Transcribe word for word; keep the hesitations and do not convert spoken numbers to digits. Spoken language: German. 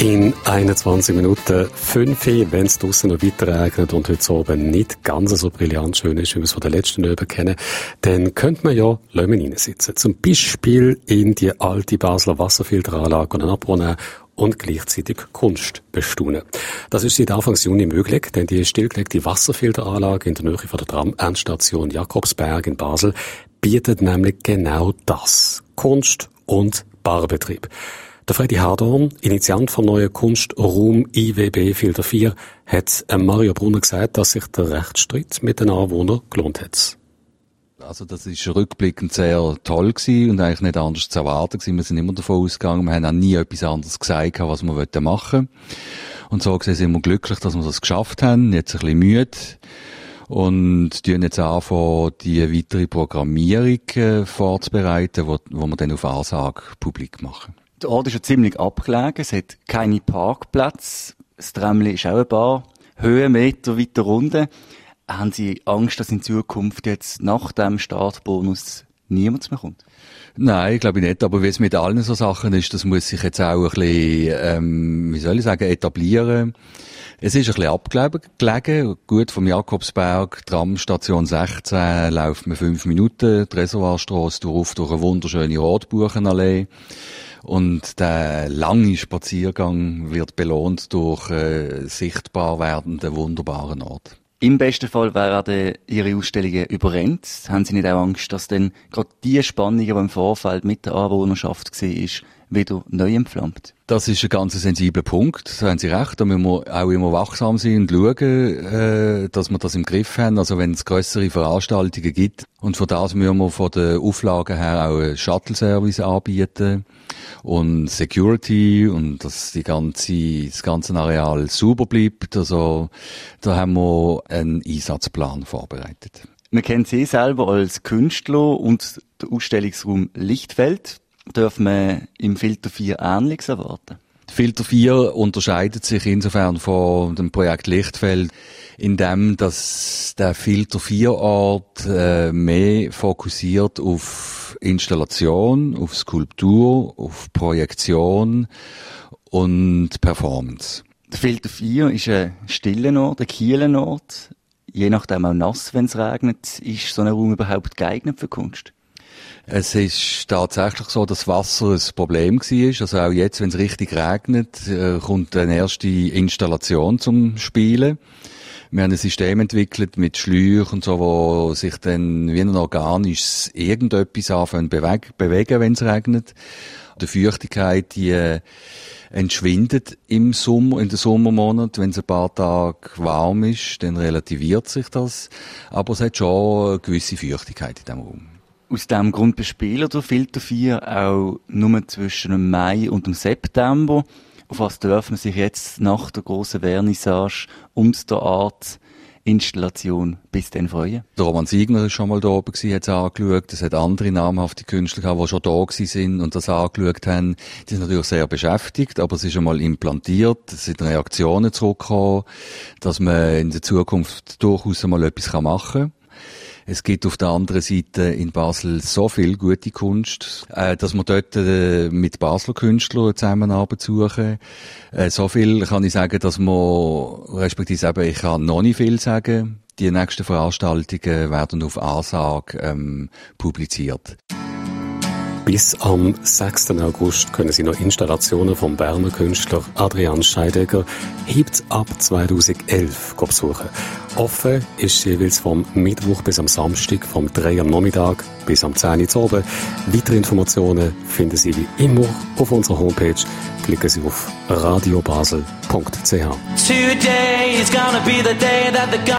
In einundzwanzig Minuten fünf, wenn es draussen noch weiter regnet und heute oben nicht ganz so brillant schön ist, wie wir es von den letzten Öben kennen, dann könnte man ja Lömen reinsitzen. Zum Beispiel in die alte Basler Wasserfilteranlage und einen Abbruch nehmen und gleichzeitig Kunst bestaunen. Das ist seit Anfang Juni möglich, denn die stillgelegte Wasserfilteranlage in der Nähe von der Tram-Endstation Jakobsberg in Basel bietet nämlich genau das. Kunst und Barbetrieb. Der Freddy Hardorn, Initiant vom neuen Kunstraum I W B Filter vier, hat Mario Brunner gesagt, dass sich der Rechtsstreit mit den Anwohnern gelohnt hat. Also das ist rückblickend sehr toll gewesen und eigentlich nicht anders zu erwarten gewesen. Wir sind immer davon ausgegangen, wir haben auch nie etwas anderes gesagt, was wir machen wollten. Und so gesehen sind wir glücklich, dass wir das geschafft haben, jetzt ein bisschen müde. Und tun jetzt anfangen, die weitere Programmierung äh, vorzubereiten, wo, wo wir dann auf Ansage publik machen. Der Ort ist ja ziemlich abgelegen, es hat keine Parkplätze, das Tramli ist auch ein paar Höhenmeter weiter runter. Haben Sie Angst, dass in Zukunft jetzt nach dem Startbonus niemand mehr kommt? Nein, glaube ich nicht, aber wie es mit allen so Sachen ist, das muss sich jetzt auch ein bisschen, ähm, wie soll ich sagen, etablieren. Es ist ein bisschen abgelegen, gut vom Jakobsberg, Tramstation sechzehn, läuft man fünf Minuten, die Reservoirstrasse durch, durch eine wunderschöne Rotbuchenallee. Und der lange Spaziergang wird belohnt durch äh, sichtbar werdenden, wunderbaren Ort. Im besten Fall werden Ihre Ausstellungen überrennt. Haben Sie nicht auch Angst, dass dann gerade die Spannung, die im Vorfeld mit der Anwohnerschaft war, wieder neu entflammt? Das ist ein ganz sensibler Punkt, da haben Sie recht. Da müssen wir auch immer wachsam sein und schauen, äh, dass wir das im Griff haben. Also wenn es grössere Veranstaltungen gibt. Und für das müssen wir von den Auflagen her auch einen Shuttle-Service anbieten. Und Security und dass die ganze, das ganze Areal sauber bleibt. Also da haben wir einen Einsatzplan vorbereitet. Wir kennen Sie selber als Künstler und der Ausstellungsraum Lichtfeld. Dürfen wir im Filter vier Ähnliches erwarten? Filter vier unterscheidet sich insofern von dem Projekt Lichtfeld, indem dass der Filter vier Ort äh, mehr fokussiert auf Installation, auf Skulptur, auf Projektion und Performance. Der Filter vier ist ein stiller Ort, ein kühler Ort. Je nachdem auch nass, wenn es regnet. Ist so ein Raum überhaupt geeignet für Kunst? Es ist tatsächlich so, dass Wasser ein Problem war. Also auch jetzt, wenn es richtig regnet, äh, kommt eine erste Installation zum Spielen. Wir haben ein System entwickelt mit Schläuchen und so, wo sich dann wie ein organisches irgendetwas anfängt bewegen, bewegen, wenn es regnet. Die Feuchtigkeit, die äh, entschwindet im Sommer, in den Sommermonaten. Wenn es ein paar Tage warm ist, dann relativiert sich das. Aber es hat schon eine gewisse Feuchtigkeit in diesem Raum. Aus diesem Grund bespielt der Filter vier auch nur zwischen dem Mai und dem September. Auf was darf man sich jetzt nach der grossen Vernissage und der Art Installation bis dann freuen? Der Roman Siegner war schon mal da oben, hat es angeschaut. Es hat andere namhafte Künstler gehabt, die schon da waren und das angeschaut haben. Die sind natürlich sehr beschäftigt, aber es ist einmal implantiert. Es sind Reaktionen zurückgekommen, dass man in der Zukunft durchaus einmal etwas machen kann. Es gibt auf der anderen Seite in Basel so viel gute Kunst, äh, dass wir dort äh, mit Basler Künstlern Zusammenarbeit suchen. Äh, so viel kann ich sagen, dass wir, respektive eben, ich kann noch nicht viel sagen. Die nächsten Veranstaltungen werden auf Ansage ähm, publiziert. Bis am sechsten August können Sie noch Installationen vom Berner Künstler Adrian Scheidegger hebt ab zweitausendelf besuchen. Offen ist jeweils vom Mittwoch bis am Samstag, vom drei am Nachmittag bis am zehn Uhr oben. Weitere Informationen finden Sie wie immer auf unserer Homepage. Klicken Sie auf radiobasel punkt c h.